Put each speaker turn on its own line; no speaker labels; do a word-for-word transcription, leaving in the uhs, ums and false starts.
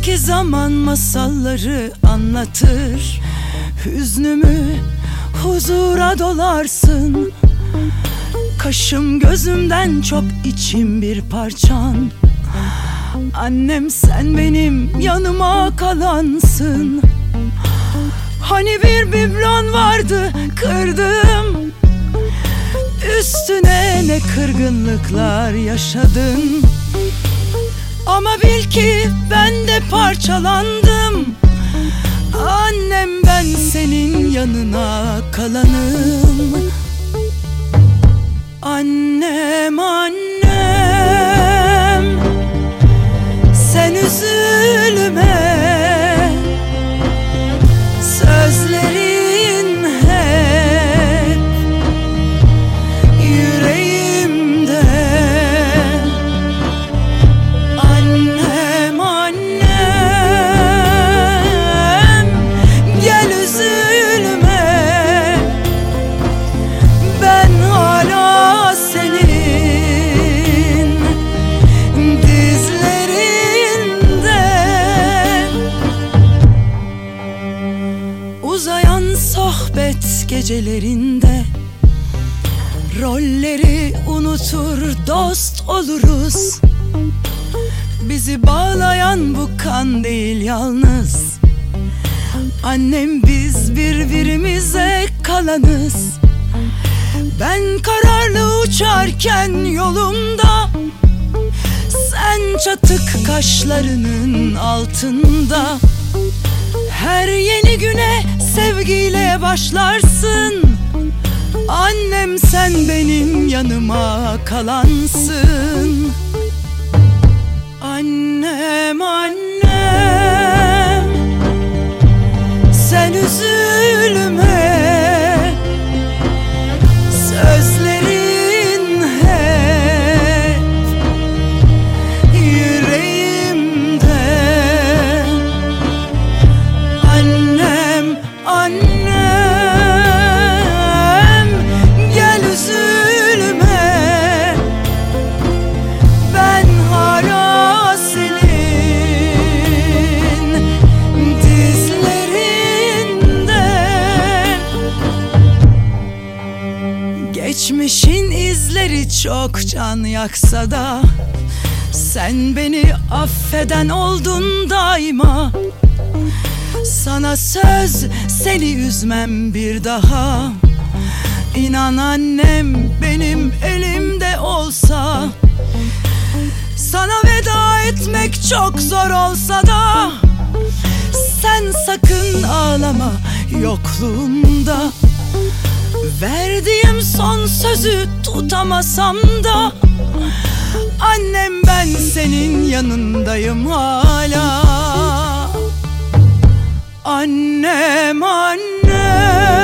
Eski zaman masalları anlatır, hüznümü huzura dolarsın. Kaşım gözümden çok içim bir parçan. Annem sen benim yanıma kalansın. Hani bir biblo vardı kırdım, üstüne ne kırgınlıklar yaşadın. Ama bil ki ben de parçalandım. Annem ben senin yanına kalanım. Annem annem, sen üzülme. Sözlerin hep yüreğimde. Annem annem, gel üzülme. Ben hala senin dizlerinde. Uzayan sohbet gecelerinde rolleri unutur dost oluruz. Bizi bağlayan bu kan değil yalnız. Annem biz birbirimize kalanız. Ben kararlı uçarken yolumda, sen çatık kaşlarının altında. Her yeni güne sevgiyle başlarsın. Annem sen benim yanıma kalansın. Annem annem, sen üzülme. Sözlerin hep yüreğimde. Annem annem, gel üzülme. Ben hala senin dizlerinde. Geçmişin izleri çok can yaksa da, sen beni affeden oldun daima. Sana söz, seni üzmem bir daha. İnan annem benim elimde olsa, sana veda etmek çok zor olsa da, sen sakın ağlama yokluğumda. Verdiğim son sözü tutamasam da, annem ben senin yanındayım hala. Annem annem,